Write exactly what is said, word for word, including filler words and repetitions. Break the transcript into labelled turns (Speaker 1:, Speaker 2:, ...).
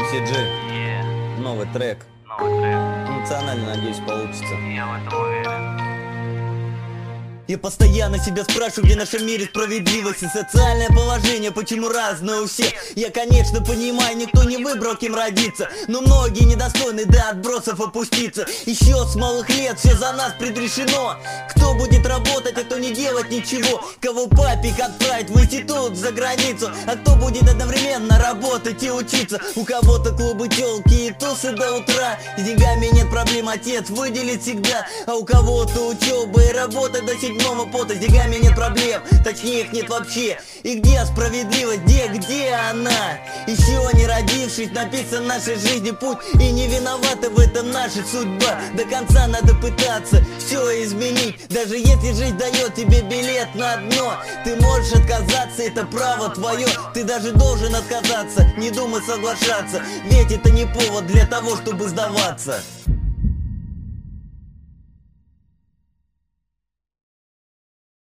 Speaker 1: эм си джи,
Speaker 2: Yeah,
Speaker 1: новый трек.
Speaker 2: новый трек.
Speaker 1: Эмоционально, надеюсь, получится.
Speaker 2: Я в этом уверен.
Speaker 1: Я постоянно себя спрашиваю, где в нашем мире справедливость и социальное положение, почему разное у всех. Я, конечно, понимаю, никто не выбрал, кем родиться, но многие недостойны до отбросов опуститься. Еще с малых лет все за нас предрешено. Кто будет работать, а кто не делать ничего. Кого папик отправить в институт за границу, а кто будет одновременно работать и учиться. У кого-то клубы, телки и тусы до утра. С деньгами нет проблем, отец выделит всегда. А у кого-то учеба и работа до седьмого пота. С деньгами нет проблем, точнее их нет вообще. И где справедливость, где, где она? Еще не родившись, написан в нашей жизни путь. И не виновата в этом наша судьба. До конца надо пытаться все изменить. Даже если жизнь дает тебе билет на дно, ты можешь отказаться, это право твое. Ты даже должен отказаться, не думай соглашаться. Ведь это не повод для того, чтобы сдаваться.